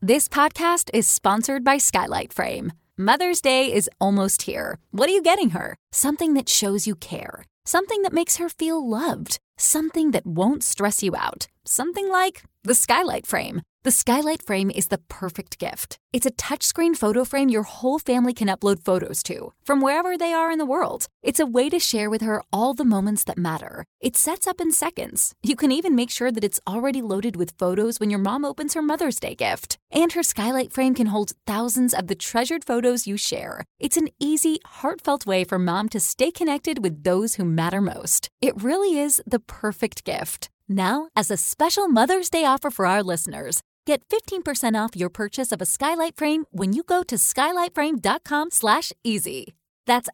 This podcast is sponsored by Skylight Frame. Mother's Day is almost here. What are you getting her? Something that shows you care. Something that makes her feel loved. Something that won't stress you out. Something like the Skylight Frame. The Skylight Frame is the perfect gift. It's a touchscreen photo frame your whole family can upload photos to, from wherever they are in the world. It's a way to share with her all the moments that matter. It sets up in seconds. You can even make sure that it's already loaded with photos when your mom opens her Mother's Day gift. And her Skylight Frame can hold thousands of the treasured photos you share. It's an easy, heartfelt way for mom to stay connected with those who matter most. It really is the perfect gift. Now, as a special Mother's Day offer for our listeners, get 15% off your purchase of a Skylight Frame when you go to skylightframe.com/easy. That's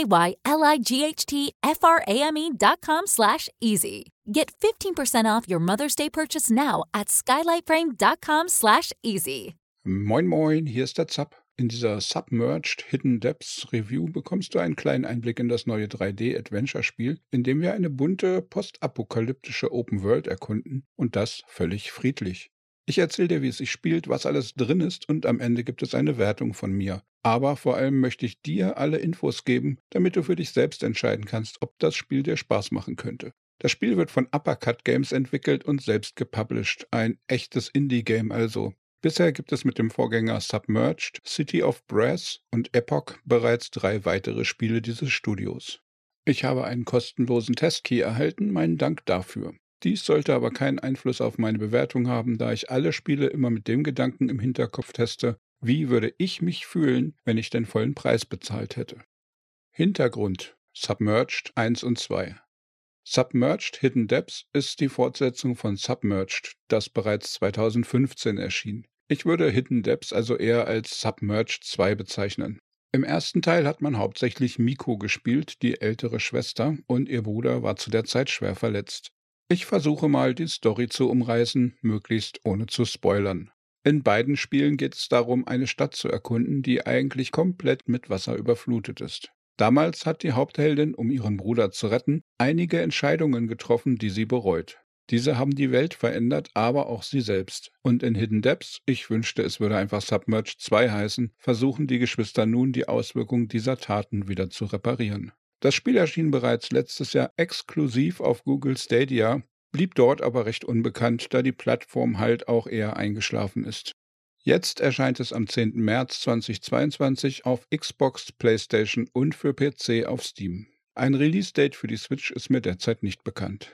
SKYLIGHTFRAME.com/easy. Get 15% off your Mother's Day purchase now at skylightframe.com/easy. Moin Moin, hier ist der Zapp. In dieser Submerged Hidden Depths Review bekommst du einen kleinen Einblick in das neue 3D-Adventure-Spiel, in dem wir eine bunte, postapokalyptische Open-World erkunden und das völlig friedlich. Ich erzähle dir, wie es sich spielt, was alles drin ist und am Ende gibt es eine Wertung von mir. Aber vor allem möchte ich dir alle Infos geben, damit du für dich selbst entscheiden kannst, ob das Spiel dir Spaß machen könnte. Das Spiel wird von Uppercut Games entwickelt und selbst gepublished. Ein echtes Indie-Game also. Bisher gibt es mit dem Vorgänger Submerged, City of Brass und Epoch bereits 3 weitere Spiele dieses Studios. Ich habe einen kostenlosen Testkey erhalten, meinen Dank dafür. Dies sollte aber keinen Einfluss auf meine Bewertung haben, da ich alle Spiele immer mit dem Gedanken im Hinterkopf teste, wie würde ich mich fühlen, wenn ich den vollen Preis bezahlt hätte. Hintergrund: Submerged 1 und 2. Submerged Hidden Depths ist die Fortsetzung von Submerged, das bereits 2015 erschien. Ich würde Hidden Depths also eher als Submerged 2 bezeichnen. Im ersten Teil hat man hauptsächlich Miko gespielt, die ältere Schwester, und ihr Bruder war zu der Zeit schwer verletzt. Ich versuche mal, die Story zu umreißen, möglichst ohne zu spoilern. In beiden Spielen geht es darum, eine Stadt zu erkunden, die eigentlich komplett mit Wasser überflutet ist. Damals hat die Hauptheldin, um ihren Bruder zu retten, einige Entscheidungen getroffen, die sie bereut. Diese haben die Welt verändert, aber auch sie selbst. Und in Hidden Depths, ich wünschte, es würde einfach Submerged 2 heißen, versuchen die Geschwister nun, die Auswirkungen dieser Taten wieder zu reparieren. Das Spiel erschien bereits letztes Jahr exklusiv auf Google Stadia, blieb dort aber recht unbekannt, da die Plattform halt auch eher eingeschlafen ist. Jetzt erscheint es am 10. März 2022 auf Xbox, PlayStation und für PC auf Steam. Ein Release-Date für die Switch ist mir derzeit nicht bekannt.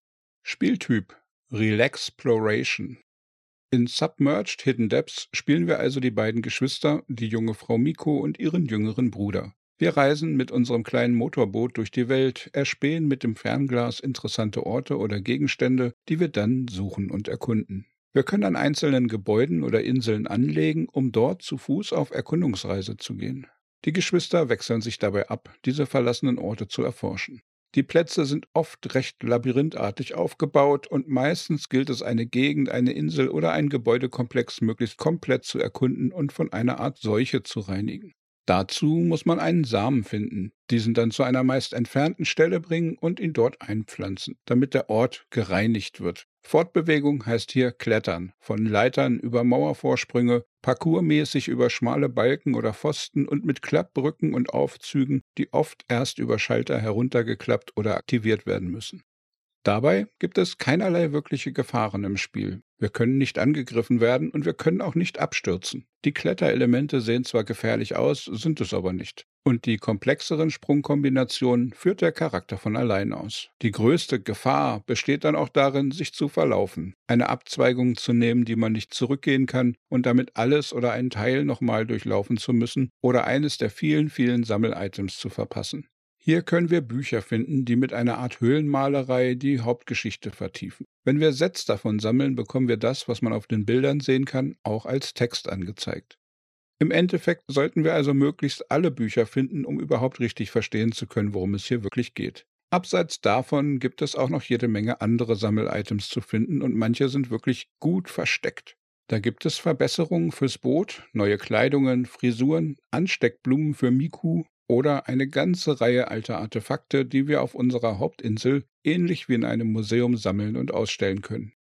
Spieltyp: Relaxploration. In Submerged Hidden Depths spielen wir also die beiden Geschwister, die junge Frau Miko und ihren jüngeren Bruder. Wir reisen mit unserem kleinen Motorboot durch die Welt, erspähen mit dem Fernglas interessante Orte oder Gegenstände, die wir dann suchen und erkunden. Wir können an einzelnen Gebäuden oder Inseln anlegen, um dort zu Fuß auf Erkundungsreise zu gehen. Die Geschwister wechseln sich dabei ab, diese verlassenen Orte zu erforschen. Die Plätze sind oft recht labyrinthartig aufgebaut und meistens gilt es, eine Gegend, eine Insel oder einen Gebäudekomplex möglichst komplett zu erkunden und von einer Art Seuche zu reinigen. Dazu muss man einen Samen finden, diesen dann zu einer meist entfernten Stelle bringen und ihn dort einpflanzen, damit der Ort gereinigt wird. Fortbewegung heißt hier Klettern, von Leitern über Mauervorsprünge, parkourmäßig über schmale Balken oder Pfosten und mit Klappbrücken und Aufzügen, die oft erst über Schalter heruntergeklappt oder aktiviert werden müssen. Dabei gibt es keinerlei wirkliche Gefahren im Spiel. Wir können nicht angegriffen werden und wir können auch nicht abstürzen. Die Kletterelemente sehen zwar gefährlich aus, sind es aber nicht. Und die komplexeren Sprungkombinationen führt der Charakter von allein aus. Die größte Gefahr besteht dann auch darin, sich zu verlaufen, eine Abzweigung zu nehmen, die man nicht zurückgehen kann und damit alles oder einen Teil nochmal durchlaufen zu müssen oder eines der vielen, vielen Sammel-Items zu verpassen. Hier können wir Bücher finden, die mit einer Art Höhlenmalerei die Hauptgeschichte vertiefen. Wenn wir Sets davon sammeln, bekommen wir das, was man auf den Bildern sehen kann, auch als Text angezeigt. Im Endeffekt sollten wir also möglichst alle Bücher finden, um überhaupt richtig verstehen zu können, worum es hier wirklich geht. Abseits davon gibt es auch noch jede Menge andere Sammel-Items zu finden und manche sind wirklich gut versteckt. Da gibt es Verbesserungen fürs Boot, neue Kleidungen, Frisuren, Ansteckblumen für Miku oder eine ganze Reihe alter Artefakte, die wir auf unserer Hauptinsel ähnlich wie in einem Museum sammeln und ausstellen können.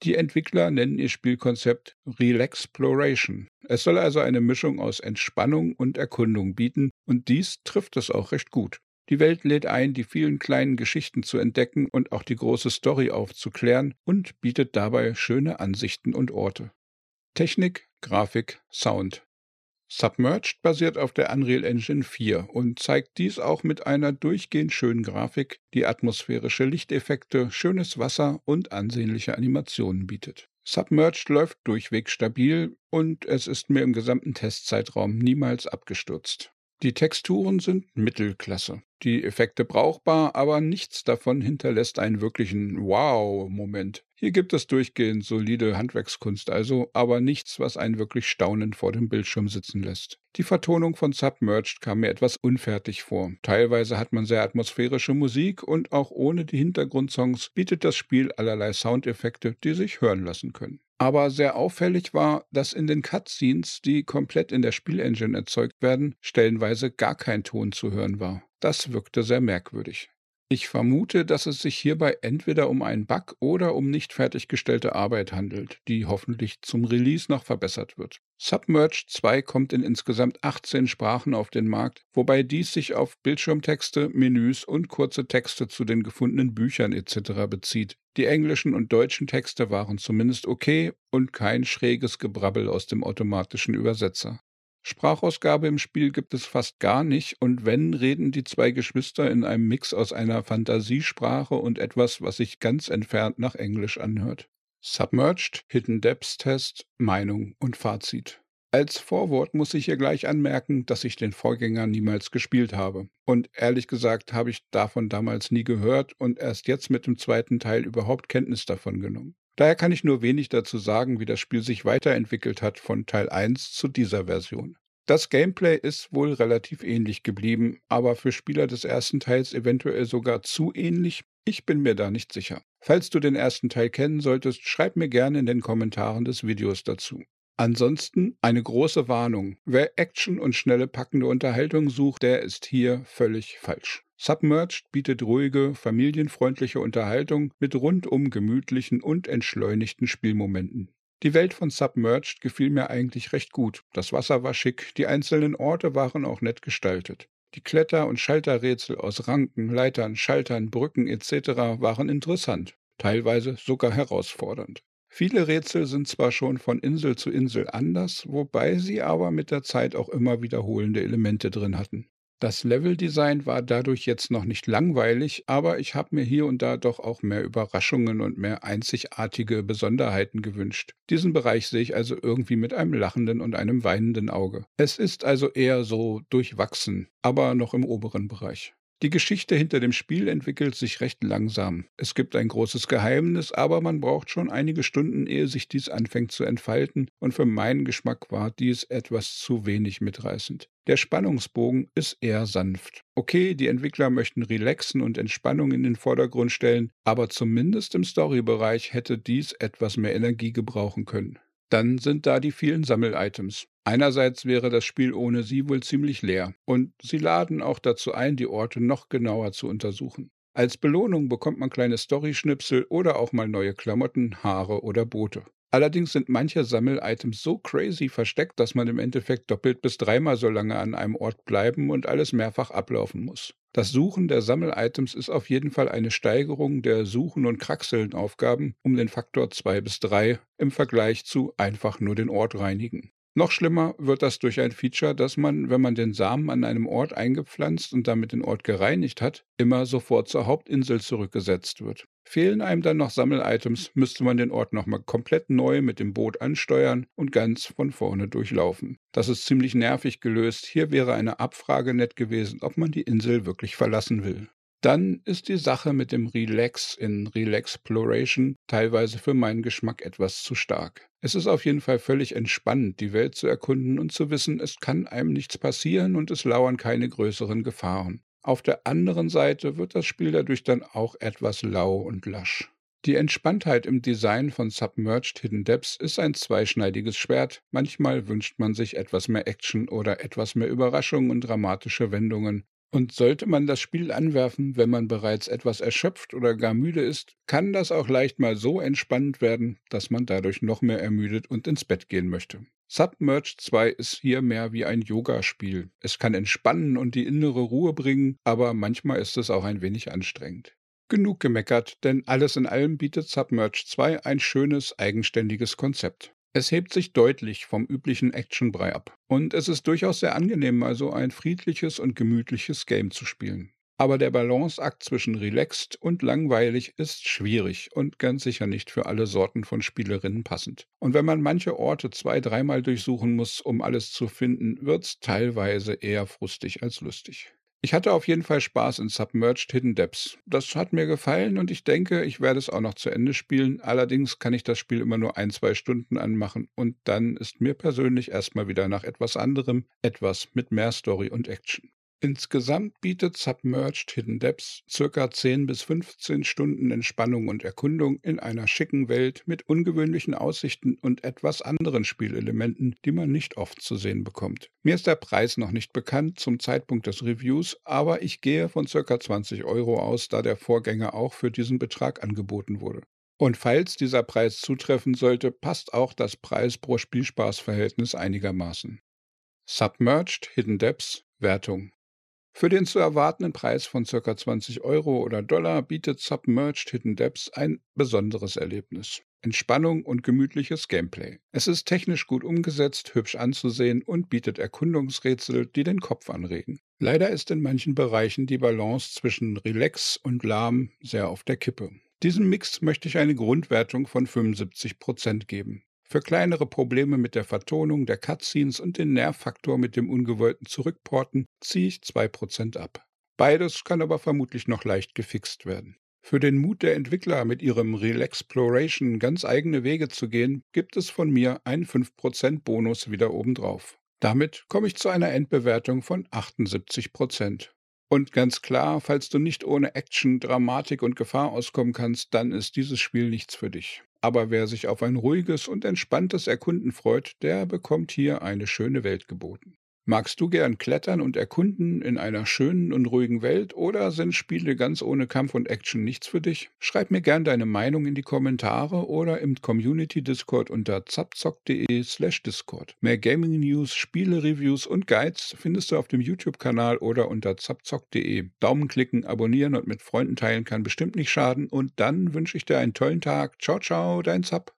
Die Entwickler nennen ihr Spielkonzept Relaxploration. Es soll also eine Mischung aus Entspannung und Erkundung bieten, und dies trifft es auch recht gut. Die Welt lädt ein, die vielen kleinen Geschichten zu entdecken und auch die große Story aufzuklären und bietet dabei schöne Ansichten und Orte. Technik, Grafik, Sound. Submerged basiert auf der Unreal Engine 4 und zeigt dies auch mit einer durchgehend schönen Grafik, die atmosphärische Lichteffekte, schönes Wasser und ansehnliche Animationen bietet. Submerged läuft durchweg stabil und es ist mir im gesamten Testzeitraum niemals abgestürzt. Die Texturen sind Mittelklasse, die Effekte brauchbar, aber nichts davon hinterlässt einen wirklichen Wow-Moment. Hier gibt es durchgehend solide Handwerkskunst also, aber nichts, was einen wirklich staunend vor dem Bildschirm sitzen lässt. Die Vertonung von Submerged kam mir etwas unfertig vor. Teilweise hat man sehr atmosphärische Musik und auch ohne die Hintergrundsongs bietet das Spiel allerlei Soundeffekte, die sich hören lassen können. Aber sehr auffällig war, dass in den Cutscenes, die komplett in der Spielengine erzeugt werden, stellenweise gar kein Ton zu hören war. Das wirkte sehr merkwürdig. Ich vermute, dass es sich hierbei entweder um einen Bug oder um nicht fertiggestellte Arbeit handelt, die hoffentlich zum Release noch verbessert wird. Submerged 2 kommt in insgesamt 18 Sprachen auf den Markt, wobei dies sich auf Bildschirmtexte, Menüs und kurze Texte zu den gefundenen Büchern etc. bezieht. Die englischen und deutschen Texte waren zumindest okay und kein schräges Gebrabbel aus dem automatischen Übersetzer. Sprachausgabe im Spiel gibt es fast gar nicht und wenn, reden die zwei Geschwister in einem Mix aus einer Fantasiesprache und etwas, was sich ganz entfernt nach Englisch anhört. Submerged, Hidden Depths Test, Meinung und Fazit. Als Vorwort muss ich hier gleich anmerken, dass ich den Vorgänger niemals gespielt habe. Und ehrlich gesagt habe ich davon damals nie gehört und erst jetzt mit dem zweiten Teil überhaupt Kenntnis davon genommen. Daher kann ich nur wenig dazu sagen, wie das Spiel sich weiterentwickelt hat von Teil 1 zu dieser Version. Das Gameplay ist wohl relativ ähnlich geblieben, aber für Spieler des ersten Teils eventuell sogar zu ähnlich. Ich bin mir da nicht sicher. Falls du den ersten Teil kennen solltest, schreib mir gerne in den Kommentaren des Videos dazu. Ansonsten eine große Warnung. Wer Action und schnelle packende Unterhaltung sucht, der ist hier völlig falsch. Submerged bietet ruhige, familienfreundliche Unterhaltung mit rundum gemütlichen und entschleunigten Spielmomenten. Die Welt von Submerged gefiel mir eigentlich recht gut. Das Wasser war schick, die einzelnen Orte waren auch nett gestaltet. Die Kletter- und Schalterrätsel aus Ranken, Leitern, Schaltern, Brücken etc. waren interessant, teilweise sogar herausfordernd. Viele Rätsel sind zwar schon von Insel zu Insel anders, wobei sie aber mit der Zeit auch immer wiederholende Elemente drin hatten. Das Leveldesign war dadurch jetzt noch nicht langweilig, aber ich habe mir hier und da doch auch mehr Überraschungen und mehr einzigartige Besonderheiten gewünscht. Diesen Bereich sehe ich also irgendwie mit einem lachenden und einem weinenden Auge. Es ist also eher so durchwachsen, aber noch im oberen Bereich. Die Geschichte hinter dem Spiel entwickelt sich recht langsam. Es gibt ein großes Geheimnis, aber man braucht schon einige Stunden, ehe sich dies anfängt zu entfalten, und für meinen Geschmack war dies etwas zu wenig mitreißend. Der Spannungsbogen ist eher sanft. Okay, die Entwickler möchten Relaxen und Entspannung in den Vordergrund stellen, aber zumindest im Storybereich hätte dies etwas mehr Energie gebrauchen können. Dann sind da die vielen Sammel-Items. Einerseits wäre das Spiel ohne sie wohl ziemlich leer und sie laden auch dazu ein, die Orte noch genauer zu untersuchen. Als Belohnung bekommt man kleine Story-Schnipsel oder auch mal neue Klamotten, Haare oder Boote. Allerdings sind manche Sammel-Items so crazy versteckt, dass man im Endeffekt doppelt bis dreimal so lange an einem Ort bleiben und alles mehrfach ablaufen muss. Das Suchen der Sammel-Items ist auf jeden Fall eine Steigerung der Suchen- und Kraxeln-Aufgaben um den Faktor 2 bis 3 im Vergleich zu einfach nur den Ort reinigen. Noch schlimmer wird das durch ein Feature, dass man, wenn man den Samen an einem Ort eingepflanzt und damit den Ort gereinigt hat, immer sofort zur Hauptinsel zurückgesetzt wird. Fehlen einem dann noch Sammel-Items, müsste man den Ort nochmal komplett neu mit dem Boot ansteuern und ganz von vorne durchlaufen. Das ist ziemlich nervig gelöst. Hier wäre eine Abfrage nett gewesen, ob man die Insel wirklich verlassen will. Dann ist die Sache mit dem Relax in Relaxploration teilweise für meinen Geschmack etwas zu stark. Es ist auf jeden Fall völlig entspannend, die Welt zu erkunden und zu wissen, es kann einem nichts passieren und es lauern keine größeren Gefahren. Auf der anderen Seite wird das Spiel dadurch dann auch etwas lau und lasch. Die Entspanntheit im Design von Submerged Hidden Depths ist ein zweischneidiges Schwert. Manchmal wünscht man sich etwas mehr Action oder etwas mehr Überraschung und dramatische Wendungen. Und sollte man das Spiel anwerfen, wenn man bereits etwas erschöpft oder gar müde ist, kann das auch leicht mal so entspannend werden, dass man dadurch noch mehr ermüdet und ins Bett gehen möchte. Submerged 2 ist hier mehr wie ein Yogaspiel. Es kann entspannen und die innere Ruhe bringen, aber manchmal ist es auch ein wenig anstrengend. Genug gemeckert, denn alles in allem bietet Submerged 2 ein schönes, eigenständiges Konzept. Es hebt sich deutlich vom üblichen Actionbrei ab. Und es ist durchaus sehr angenehm, mal so ein friedliches und gemütliches Game zu spielen. Aber der Balanceakt zwischen relaxed und langweilig ist schwierig und ganz sicher nicht für alle Sorten von Spielerinnen passend. Und wenn man manche Orte 2-, 3-mal durchsuchen muss, um alles zu finden, wird's teilweise eher frustig als lustig. Ich hatte auf jeden Fall Spaß in Submerged Hidden Depths. Das hat mir gefallen und ich denke, ich werde es auch noch zu Ende spielen. Allerdings kann ich das Spiel immer nur 1-2 Stunden anmachen und dann ist mir persönlich erstmal wieder nach etwas anderem, etwas mit mehr Story und Action. Insgesamt bietet Submerged Hidden Depths ca. 10 bis 15 Stunden Entspannung und Erkundung in einer schicken Welt mit ungewöhnlichen Aussichten und etwas anderen Spielelementen, die man nicht oft zu sehen bekommt. Mir ist der Preis noch nicht bekannt zum Zeitpunkt des Reviews, aber ich gehe von ca. 20 Euro aus, da der Vorgänger auch für diesen Betrag angeboten wurde. Und falls dieser Preis zutreffen sollte, passt auch das Preis-pro-Spielspaß-Verhältnis einigermaßen. Submerged Hidden Depths Wertung. Für den zu erwartenden Preis von ca. 20 Euro oder Dollar bietet Submerged Hidden Depths ein besonderes Erlebnis. Entspannung und gemütliches Gameplay. Es ist technisch gut umgesetzt, hübsch anzusehen und bietet Erkundungsrätsel, die den Kopf anregen. Leider ist in manchen Bereichen die Balance zwischen Relax und Lahm sehr auf der Kippe. Diesem Mix möchte ich eine Grundwertung von 75% geben. Für kleinere Probleme mit der Vertonung der Cutscenes und den Nervfaktor mit dem ungewollten Zurückporten ziehe ich 2% ab. Beides kann aber vermutlich noch leicht gefixt werden. Für den Mut der Entwickler, mit ihrem Relaxploration ganz eigene Wege zu gehen, gibt es von mir einen 5% Bonus wieder obendrauf. Damit komme ich zu einer Endbewertung von 78%. Und ganz klar, falls du nicht ohne Action, Dramatik und Gefahr auskommen kannst, dann ist dieses Spiel nichts für dich. Aber wer sich auf ein ruhiges und entspanntes Erkunden freut, der bekommt hier eine schöne Welt geboten. Magst du gern klettern und erkunden in einer schönen und ruhigen Welt oder sind Spiele ganz ohne Kampf und Action nichts für dich? Schreib mir gern deine Meinung in die Kommentare oder im Community-Discord unter zapzock.de/Discord. Mehr Gaming-News, Spiele-Reviews und Guides findest du auf dem YouTube-Kanal oder unter zapzock.de. Daumen klicken, abonnieren und mit Freunden teilen kann bestimmt nicht schaden und dann wünsche ich dir einen tollen Tag. Ciao, ciao, dein Zap.